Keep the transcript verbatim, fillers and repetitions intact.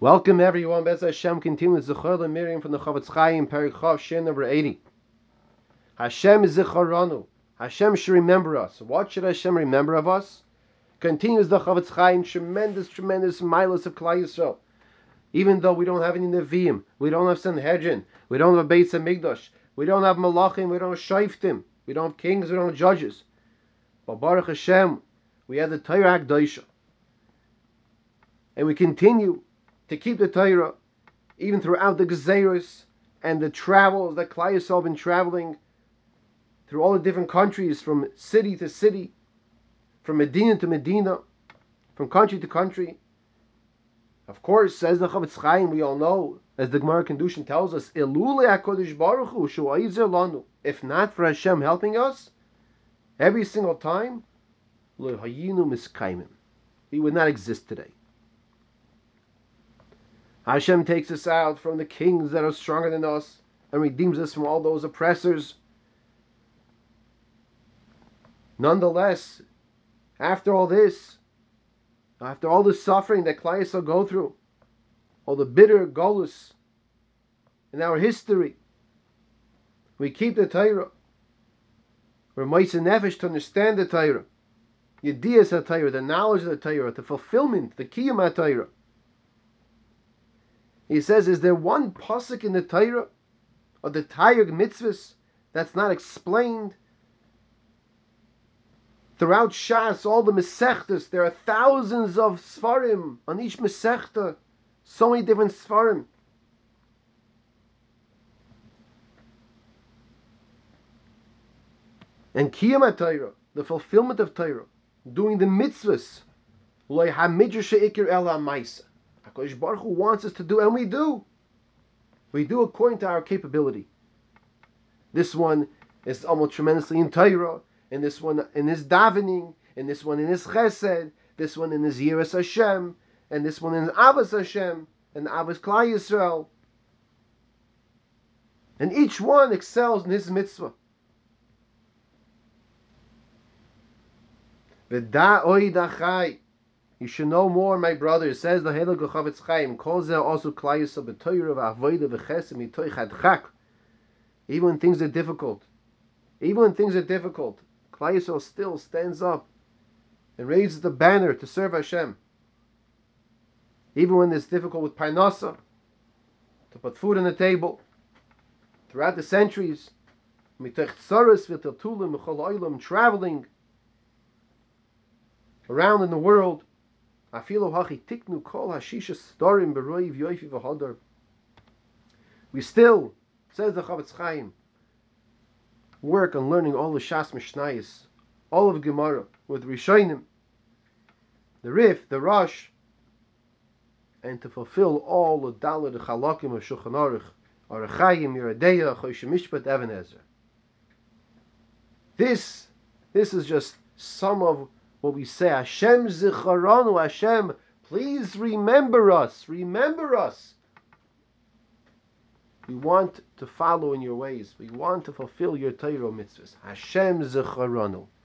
Welcome everyone. Bez Hashem continues Zechor Miriam from the Chofetz Chaim, Perek Chav, Shin number eighty. Hashem is Zechoranu. Hashem should remember us. What should Hashem remember of us? Continues the Chofetz Chaim, tremendous, tremendous milas of Klal Yisrael. Even though we don't have any Nevi'im, we don't have Sanhedrin, we don't have a Beis HaMikdash, we don't have Malachim, we don't have Shoftim, we don't have kings, we don't have judges. But Baruch Hashem, we have the Torah HaKadoshah. And we continue to keep the Torah, even throughout the Gezeros and the travels that Klal Yisrael have been traveling through all the different countries, from city to city, from Medina to Medina, from country to country. Of course, says the Chofetz Chaim, we all know, as the Gemara Kedushin tells us, Ilule HaKadosh Baruch Hu Shu'aizer Lanu. If not for Hashem helping us, every single time, Lo Hayinu Miskaimim, we would not exist today. Hashem takes us out from the kings that are stronger than us and redeems us from all those oppressors. Nonetheless, after all this, after all the suffering that Klal Yisrael go through, all the bitter golus in our history, we keep the Torah. We're Moisei Nefesh to understand the Torah, Yediyas HaTorah, the knowledge of the Torah, the fulfillment, the Kiyum HaTorah. He says, is there one pasuk in the Torah, or the Taryag mitzvahs, that's not explained? Throughout Shas, all the Mesechtas, there are thousands of Sfarim on each Mesechta, so many different Sfarim. And Kiyum Torah, the fulfillment of Torah, doing the mitzvahs, Lo hamidrash she'ikir ela ma'isa. HaKadosh Baruch Hu wants us to do, and we do. We do according to our capability. This one is almost tremendously in Torah, and this one in his davening, and this one in his chesed, this one in his yiras Hashem, and this one in his avos Hashem, and avos Klal Yisrael. And each one excels in his mitzvah. V'da oid achai. You should know more, my brother. Says the Heilig Chofetz Chaim. Kol zeh also Klal Yisrael b'Torah v'avodah v'chesed mitoich hadchak. Even when things are difficult, even when things are difficult, Klal Yisrael still stands up and raises the banner to serve Hashem. Even when it's difficult with parnasa, to put food on the table. Throughout the centuries, mitoich tzaros v'tiltulim v'chol olam, traveling around in the world. We still, says the Chofetz Chaim, work on learning all the Shas Mishnayos, all of Gemara, with Rishonim, the Rif, the Rosh, and to fulfill all the Dalet, the Chalakim of Shulchan Aruch, Arachayim, Yeredeya, Choshe Mishpat, Even Ezer. This, this is just some of what we say, Hashem Zicharanu, Hashem, please remember us, remember us. We want to follow in your ways. We want to fulfill your Torah mitzvahs. Hashem Zicharanu.